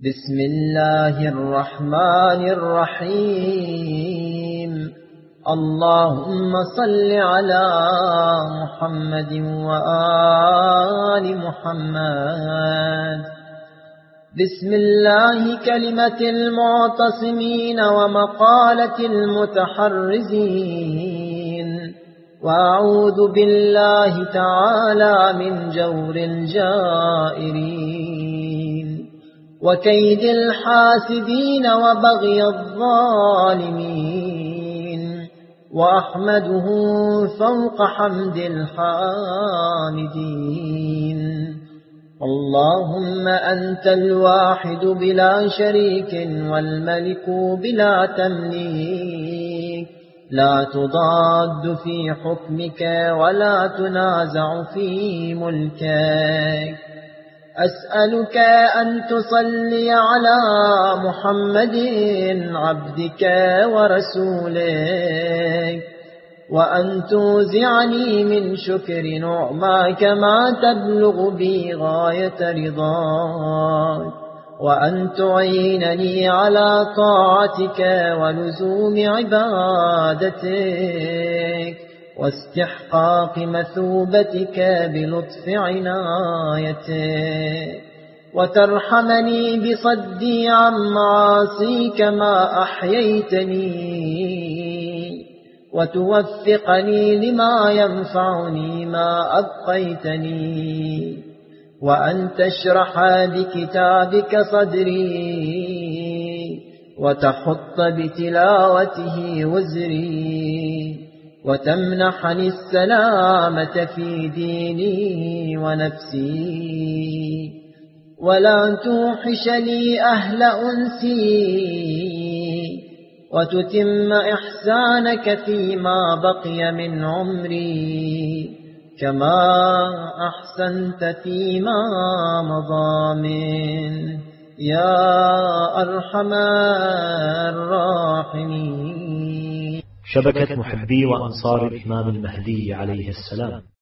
بسم الله الرحمن الرحيم. اللهم صل على محمد وآل محمد. بسم الله كلمة المعتصمين ومقالة المتحرزين، وأعوذ بالله تعالى من جور الجائرين وكيد الحاسدين وبغي الظالمين، وأحمده فوق حمد الحامدين. اللهم أنت الواحد بلا شريك والملك بلا تمليك، لا تضاد في حكمك ولا تنازع في ملكك. أسألك أن تصلي على محمد عبدك ورسولك، وأن توزعني من شكر نعماك ما تبلغ بي غاية رضاك، وأن تعينني على طاعتك ولزوم عبادتك واستحقاق مثوبتك بلطف عنايتك، وترحمني بصدي عن معاصيك ما أحييتني، وتوفقني لما ينفعني ما أبقيتني، وأن تشرح بكتابك صدري وتحط بتلاوته وزري، وتمنحني السلامة في ديني ونفسي، ولا توحش لي أهل أنسي، وتتم إحسانك فيما بقي من عمري كما أحسنت فيما مضى منه يا أرحم الراحمين. شبكة محبي وأنصار الإمام المهدي عليه السلام.